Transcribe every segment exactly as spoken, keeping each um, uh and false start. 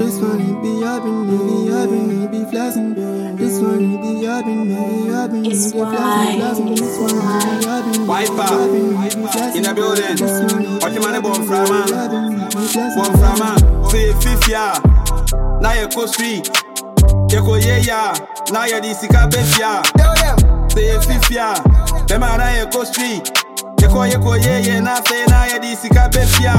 This one he be up in me, up in me, be flashing. This one he be up in me, up in me, be flashing, flashing. This one he be up in me, Wiper in the building. What you man born from man? Born from man. Say fifia. Now you go street. You go yeah yeah. Now you the sika befia. Say fifia. The man now you go street. You go you go yeah yeah. Now say now you the sika befia.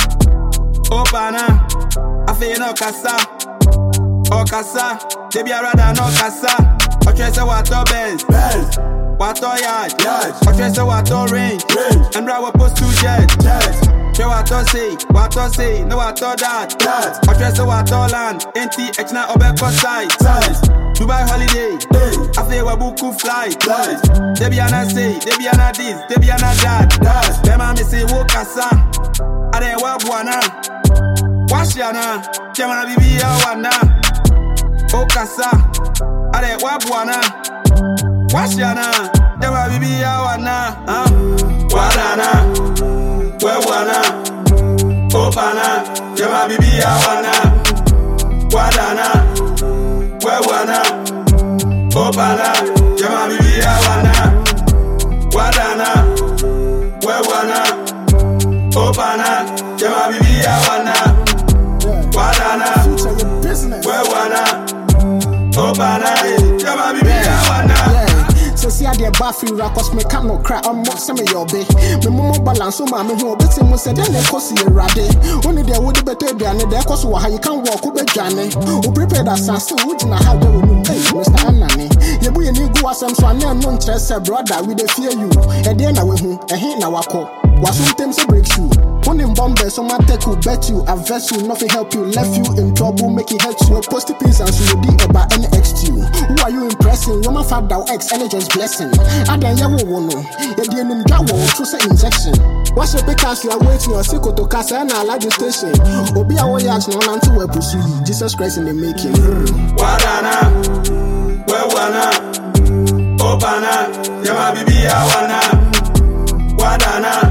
Opana. I feel no kasa. O kasa. They be a rather no kasa. What you say what to Benz? Benz. What to yard? Yard. What you say what to range? Range. And I post to jet. Jet. Show what to say, what to say, no what to that. That. What you say what to land? N T X na obeko side. Side. Dubai holiday. Hey. I say we book flight. Flight. They be ana say, they be ana this, they be ana that. That. Them a me say wo kasa. I dey wa buana. Wash yana. Jemana bibi ya wana. O kasa. I dey wa buana. Wash yana. Jemana bibi ya wana. Huh? Wadana. Wana, Opana, Jama Bibi Awana, Wadana, Wana, Opana, Jama Bibi Awana, Wadana, Wana, Opana, Jama Bibi Awana, Wadana, Wana, Opana, Jama Bibi Awana. See how they buffy cause me can't no cry. I'm not some of your bay. Me momo balance so my me who bet him said then they cost you rade. Only there would be better than the cost how you can walk over journey. Who prepared us and still wouldn't have the room. Hey, Mister Anani. You boy need go as some so I never non stress brother we dey fear you. And then I will who a hint now wako. Was sometimes a breakthrough. One in Bombay, so my tech will bet you, a vessel, nothing help you, left you in trouble, make it hurt you. Post the piece and so you did about any X to you. Who are you impressing? You're my father, X, energy's blessing. I then you won't know. You didn't get one, true say injection. What's your because you are waiting your sickle to casa and I like the station. Obi, I will ask no one to wear pussy. Jesus Christ in the making. Wadana, Wana, Opana, Yama Bibi Awana, Wadana.